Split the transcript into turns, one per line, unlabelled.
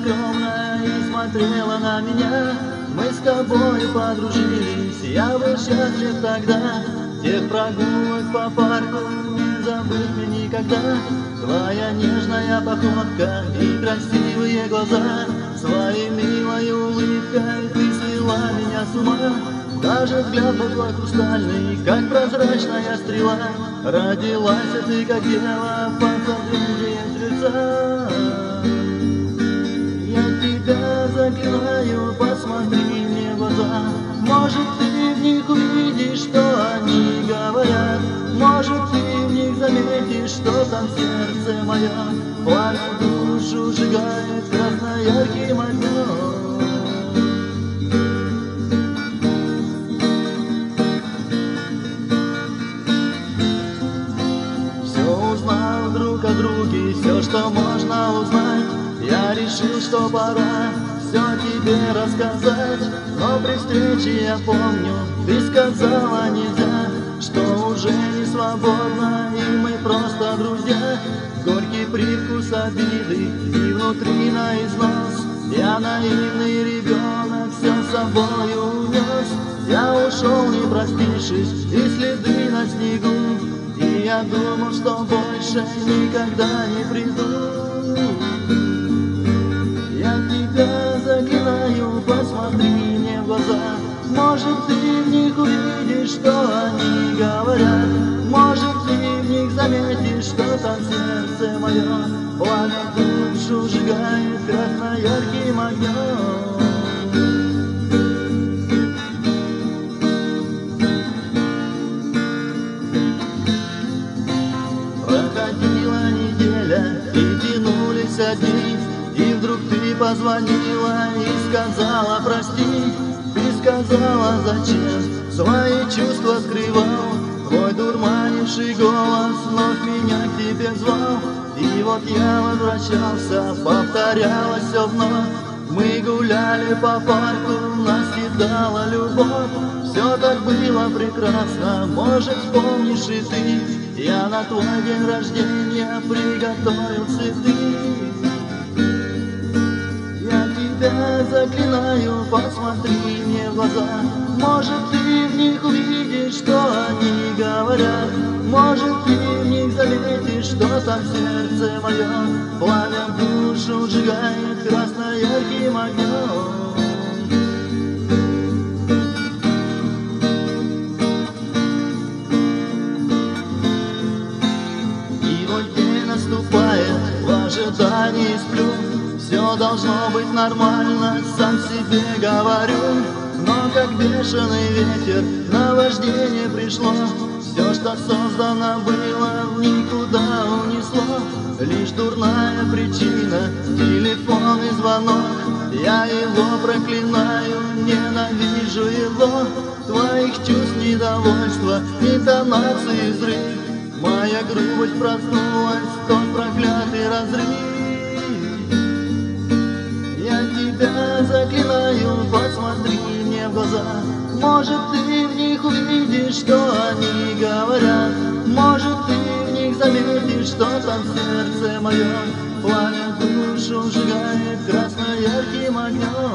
скромно и смотрела на меня. Мы с тобой подружились, я был счастлив тогда. Тех прогулок по парку не забыть мне никогда. Твоя нежная походка и красивые глаза, своей милой улыбкой ты свела меня с ума. Даже взгляд был твой хрустальный, как прозрачная стрела. Родилась ты, как дева, под забвеньем крыльца. Я тебя заклинаю, посмотри мне в глаза. Может, ты в них увидишь, что они говорят. Может, ты в них заметишь, что там сердце мое пламя душу сжигает красно-ярким огнем. Узнал друг о друге все, что можно узнать. Я решил, что пора все тебе рассказать. Но при встрече я помню, ты сказала нельзя, что уже не свободно и мы просто друзья. Горький привкус обиды и внутри на износ. Я наивный ребенок все с собой унес. Я ушел, не простившись, и следы на снегу. И я думал, что больше никогда не приду. Я тебя заклинаю, посмотри мне в глаза. Может, ты в них увидишь, что они говорят. Может, ты в них заметишь, что там сердце мое пламя душу сжигает красно-ярким огнем. Проходила неделя и тянулись дни, и вдруг ты позвонила и сказала прости. Ты сказала, зачем свои чувства скрывал. Твой дурманивший голос вновь меня к тебе звал. И вот я возвращался, повторялось все вновь. Мы гуляли по парку, нас кидала любовь. Все так было прекрасно, может, вспомнишь и ты. Я на твой день рождения приготовил цветы. Я тебя заклинаю, посмотри мне в глаза. Может, ты в них увидишь, что они говорят. Может, ты в них заметишь, что там сердце мое пламя душу сжигает красно-ярким огнем. Наступает, в ожидании сплю. Все должно быть нормально, сам себе говорю. Но как бешеный ветер наваждение пришло. Все, что создано было, никуда унесло. Лишь дурная причина, телефонный звонок. Я его проклинаю, ненавижу его. Твоих чувств недовольства, интонации взрыв. Моя грубость проснулась, тот проклятый разрыв. Я тебя заклинаю, посмотри мне в глаза. Может, ты в них увидишь, что они говорят. Может, ты в них заметишь, что там сердце мое пламя душу сжигает красно-ярким огнем.